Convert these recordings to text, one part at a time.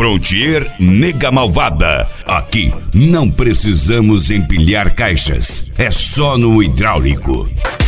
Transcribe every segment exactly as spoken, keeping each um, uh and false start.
Frontier Nega Malvada. Aqui não precisamos empilhar caixas, é só no hidráulico.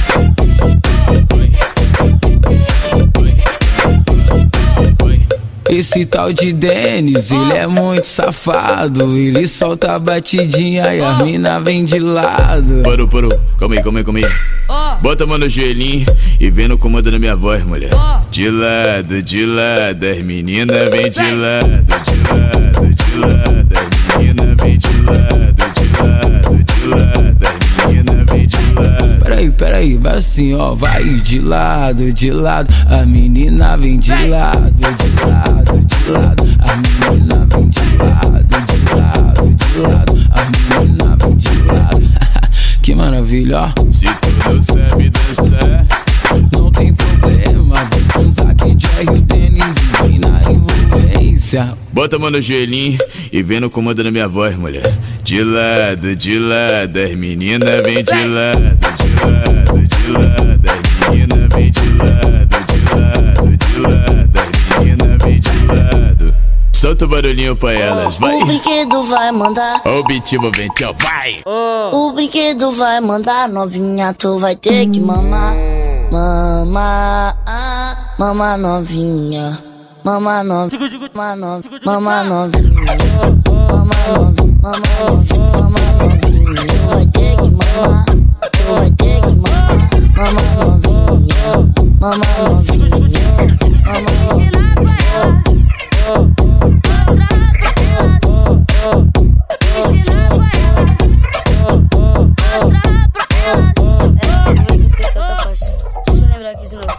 Esse tal de Denis, ele é muito safado. Ele solta a batidinha e a mina vem de lado. Parou, parou, calma aí, calma aí, calma aí. Bota a mão no joelhinho e vem no comando da minha voz, mulher. De lado, de lado, as meninas vem de lado. De lado, de lado, as meninas vem de lado. De lado, de lado, as meninas vem de lado. Peraí, peraí, vai assim, ó. Vai de lado, de lado, a menina vem de lado. De lado, de lado, a menina vem de lado. De lado, de lado, a menina vem de lado. Que maravilha, ó. Se tu não sabe dançar, não tem problema, vou com Zack, Jerry, o Denis e vem na envolvência. Bota a mão no joelhinho e vem no comando da minha voz, mulher. De lado, de lado, as meninas vem de lado. De lado, de lado, as meninas vem de lado. De lado, de lado, as meninas vem de lado. Solta o barulhinho pra elas, vai. O brinquedo vai mandar. Ó o beat envolvente, ó, vai. O brinquedo vai mandar, novinha, tu vai ter que mamar. Mama, ah, mama novinha. Mama novinha, mama novinha, mama novinha, mama novinha, mama novinha. Tu vai ter que mamar, tu vai ter que mamar. Mama novinha, mama novinha, mama novinha. Ensinar pra elas, mostrar pra elas, ensinar pra elas. É, eu esqueci outra parte. Deixa eu lembrar aqui de novo.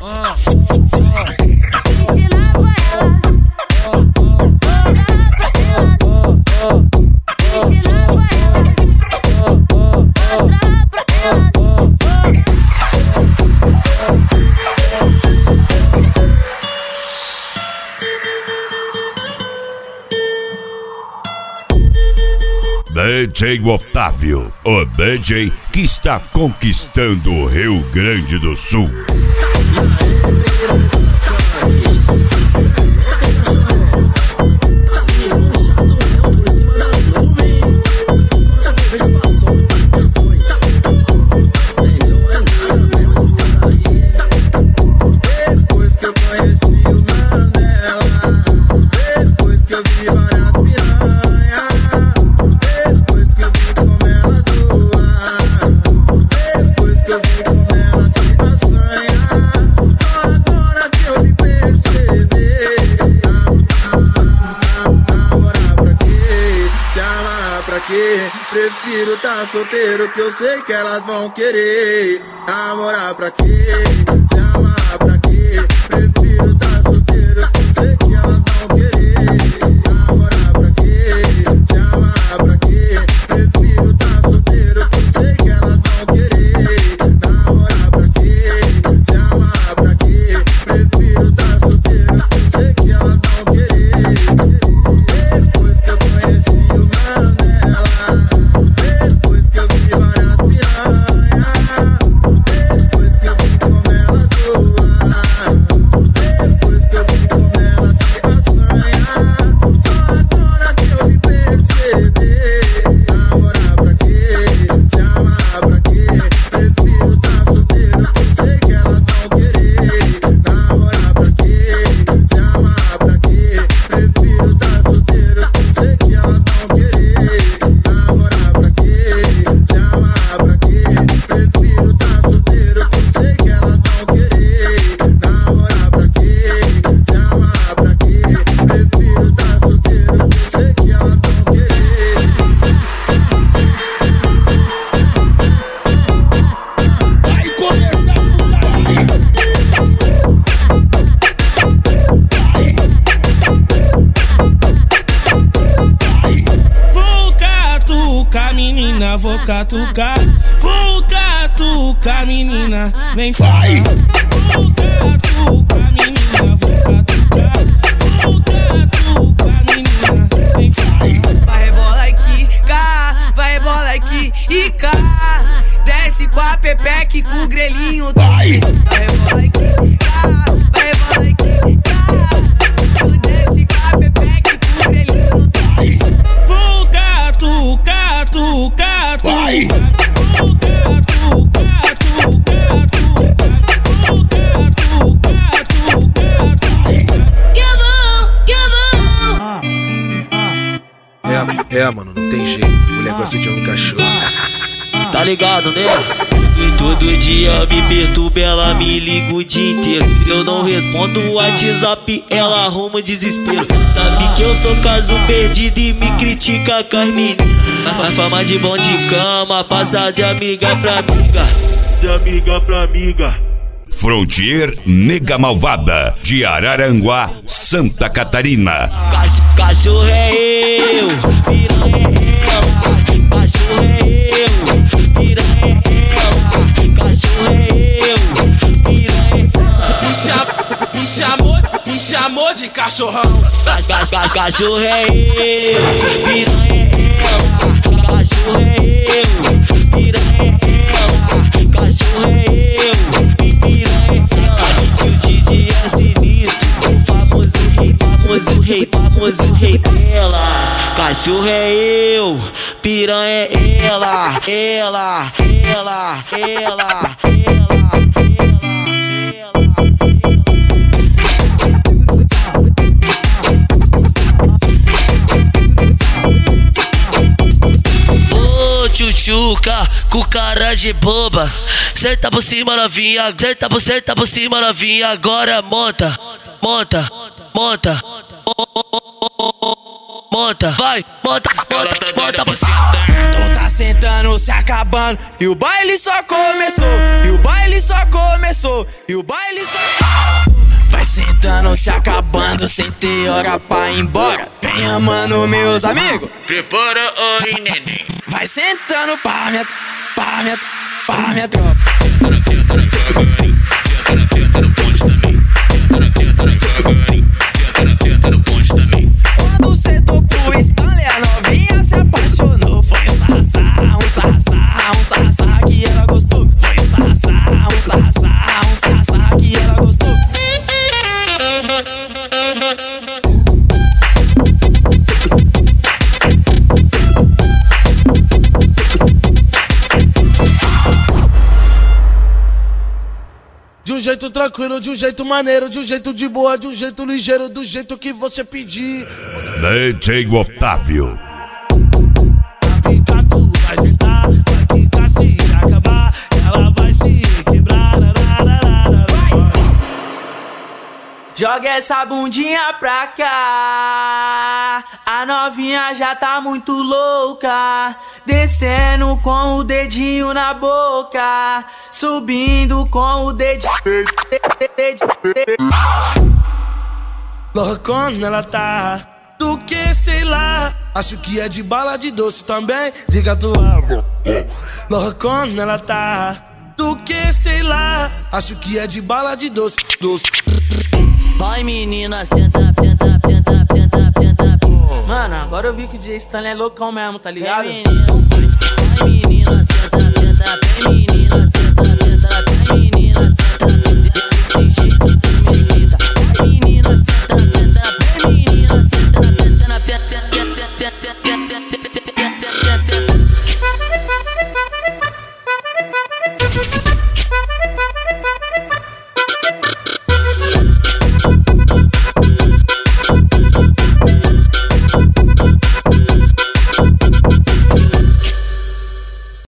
Ensinar pra elas, mostrar pra elas, ensinar pra elas, mostrar pra elas. D J Otávio, o D J que está conquistando o Rio Grande do Sul. Prefiro tá solteiro que eu sei que elas vão querer. Namorar pra quê? Se amar pra quê? Prefiro tá solteiro que eu sei que elas vão querer. Namorar pra quê? Se amar pra quê? Prefiro tá solteiro que eu sei que elas vão querer. Namorar pra quê? Se amar pra quê? Prefiro tá solteiro que eu sei que elas vão querer. Depois que eu conheci o Mandela, depois que eu vi várias piranhas, depois que eu vi como ela zoa, depois que eu vi como ela se assanha, só agora que eu me percebi. Namorar pra quê? Se amar pra quê? Prefiro tá solteiro que eu sei que elas vão querer. Namorar pra quê? Se amar pra quê? Prefiro tá solteiro que eu sei que elas vão querer. Namorar pra quê? Se amar pra quê? Prefiro tá solteiro que eu sei que elas vão querer. Namorar pra quê? Se amar pra quê? Prefiro tá solteiro que eu sei que elas vão querer. Vai começar a putaria. Vou catucar, menina, vou catucar. Vou catucar, menina, vem vai. Vou catucar, menina, vou catucar. Vou catucar, menina, vem vai. Vai rebola aqui, cá, vai rebola aqui e cá. Desce com a pepeque com o grelhinho. Vai. Vai rebola aqui, cá, vai rebola aqui, cá. Tu desce com a pepeque com o grelhinho. É, mano, não tem jeito. Mulher gosta de homem cachorro. Tá ligado, né? Todo dia me perturba, ela me liga o dia inteiro. Eu não respondo o WhatsApp, ela arruma desespero. Sabe que eu sou caso perdido e me critica com as meninas. Mas fama de bom de cama, passa de amiga pra amiga, de amiga pra amiga. Frontier Nega Malvada, de Araranguá, Santa Catarina. Cachorro é eu, piranha é ela. Cachorro é eu, piranha é ela. Cachorro é eu, piranha é ela. Me, cham, me, chamou, me chamou de cachorrão. Cachorro é eu, piranha é ela. Cachorro é eu, piranha é ela. Cachorro é eu, piranha é ela. E o D J é sinistro, o famoso rei, famoso rei, famoso rei dela. Cachorro é eu, piranha é ela, ela, ela, ela, ela, ela. Tchutchuca, com cara de boba. Senta por cima novinha, senta por, senta por cima novinha. Agora monta, monta, monta, monta, vai, monta, monta, monta por cima. Tu tá sentando, se acabando, e o baile só começou, e o baile só começou, e o baile só... Vai sentando, se acabando, sem ter hora pra ir embora. Vem amando meus amigos, prepara oi neném. Vai sentando pra minha, pra minha, pra minha tropa. Senta na devagarinho, senta na, senta no ponte também. Senta na, senta na devagarinho, senta na, senta no ponte também. Quando cê topou o Stanley, a novinha se apaixonou. Foi um sarraçá, um sarraçá, um sarraçá que ela gostou. Foi um sarraçá, um sarraçá, um sarraçá que ela gostou. De um jeito tranquilo, de um jeito maneiro, de um jeito de boa, de um jeito ligeiro, do jeito que você pedir. D J Otávio. Fica tu, vai sentar, vai ficar se acabar, ela vai se quebrar. Joga essa bundinha pra cá, a novinha já tá muito louca. Descendo com o dedinho na boca, subindo com o dedinho. Loucona ela tá, do que sei lá. Acho que é de bala de doce também, diga tua. Loucona ela tá, do que sei lá. Acho que é de bala de doce, doce. Vai menina, senta, senta, senta, senta, senta. Mano, agora eu vi que o D J Stanley é loucão mesmo, tá ligado? Vai menina, vai menina, senta, senta,